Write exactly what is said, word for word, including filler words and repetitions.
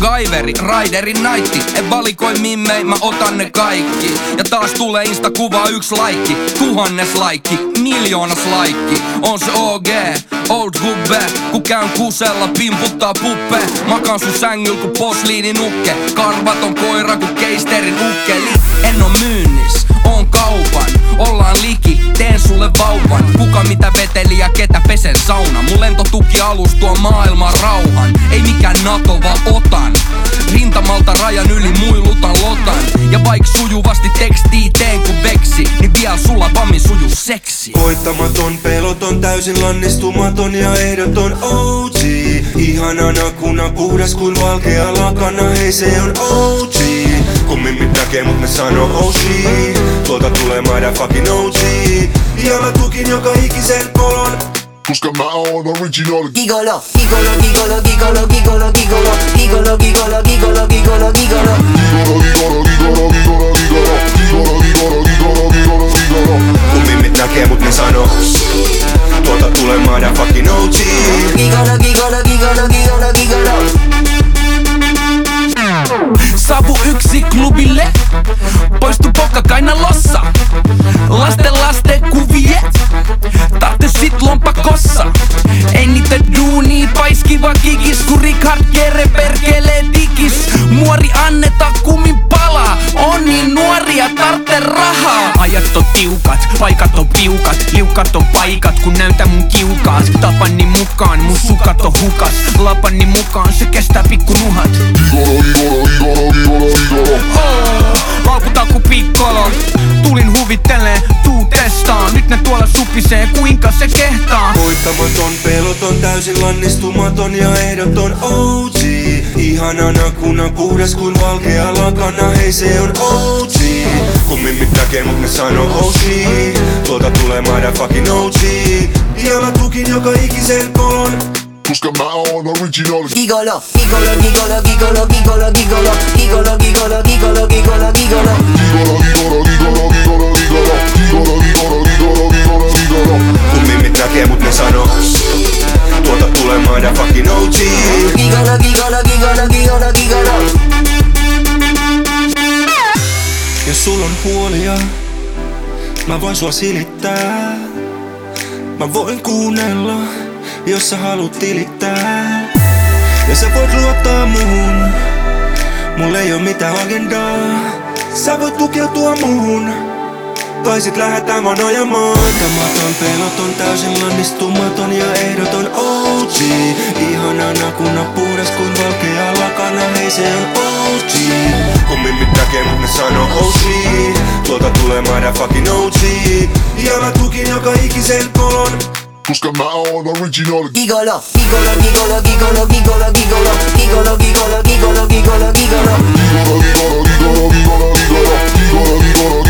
MacGyveri, Raiderin naitti. En valikoi mimmei, mä otan ne kaikki. Ja taas tulee Insta-kuva yks laikki, tuhannes laikki, miljoonas laikki. On se O G, old gubbe, ku käyn kusella, pimputtaa puppe. Makaan sun sängyl ku posliinin ukke, karvaton koira ku keisterin ukkeli. En oo myynnis, oon kaupan, ollaan liki, teen sulle vauvan. Kuka mitä veteli ja ketä pesen sauna. Mun lentotukialus tuo maailman rauhan. Ei mikään NATO vaan otan, rintamalta rajan yli muilutan lotan. Ja vaik sujuvasti tekstii teen ku veksi, niin vielä sulla vammin suju seksi. Voittamaton, peloton, täysin lannistumaton ja ehdoton O G. Ihanana kuna puhdas kuin valkea lakana, hei se on O G. Kun mimmit näkee mut ne sanoo O G. Tuolta tulee motherfucking O G. Ja mä tukin joka ikisen kolon, koska mä oon original. Gigolo, gigolo, gigolo, gigolo, gigolo, gigolo, gigolo, gigolo, gigolo, gigolo, gigolo. Gigolo, gigolo, gigolo, gigolo, gigolo, gigolo, gigolo, gigolo, gigolo, gigolo. Kun mimmit näkee mut ne sanoo tuolta tulee motherfucking O G. Gigolo, gigolo, gigolo, gigolo, gigolo. Savu yksi klubille, poistu pokka kainalossa. Lasten lasten kuviet, tahte sit lompakossa. Ei niitä duuni paiskiva kikis, ku Richard Gere perkelee digis. Muori anneta kummin palaa, on niin nuoria tartte rahaa. Ajat on tiukat, paikat on piukat, liukat on paikat, kun näytä mun kiukaat. Tapani mukaan, mun sukat on hukas, lapani mukaan, se kestää pikku nuhat. Gigolo, gigolo, gigolo, gigolo, gigolo. Oh, laukutaan ku pikkolo, tulin huvittelee, tuu testaan. Nyt ne tuolla supisee, kuinka se kehtaa. Voittamaton, peloton, täysin lannistumaton ja ehdoton O G. Ihanana kuna puhdas kuin valkea lakana, hei se on O G. Kun mimmit näkee mut ne sanoo O G. Tuolta tulee motherfucking O G. Ja mä tukin joka ikisen kolon, koska mä oon original. Gigolo, gigolo, gigolo, gigolo, gigolo, gigolo, gigolo, gigolo, gigolo, gigolo, gigolo. Gigolo, gigolo, gigolo, gigolo, gigolo, gigolo, gigolo, gigolo, gigolo, gigolo. kun mimmit näkee mut ne sanoo tuolta tulee motherfucking O G. Gigolo, gigolo, gigolo, gigolo, gigolo. Jos sul on huolia, mä voin sua silittää. Mä voin kuunnella, jos sä haluut tilittää. Ja sä voit luottaa muhun, mulla ei oo mitään agendaa. Sä voit tukeutua muhun, tai sit lähetään vaan nojamaan. Voittamaton, peloton, täysin lannistumaton ja ehdoton O G. Ihanana kuna puhdas kuin valkea lakana, hei se on O G. Kun mimmit näkee mut ne sanoo O G. Tuolta tulee motherfucking O G. Ja mä tukin joka ikisen kolon, koska mä oon original. Gigolo, gigolo, gigolo, gigolo, gigolo, gigolo, gigolo, gigolo, gigolo, gigolo, gigolo. Gigolo, gigolo, gigolo, gigolo, gigolo, gigolo, gigolo.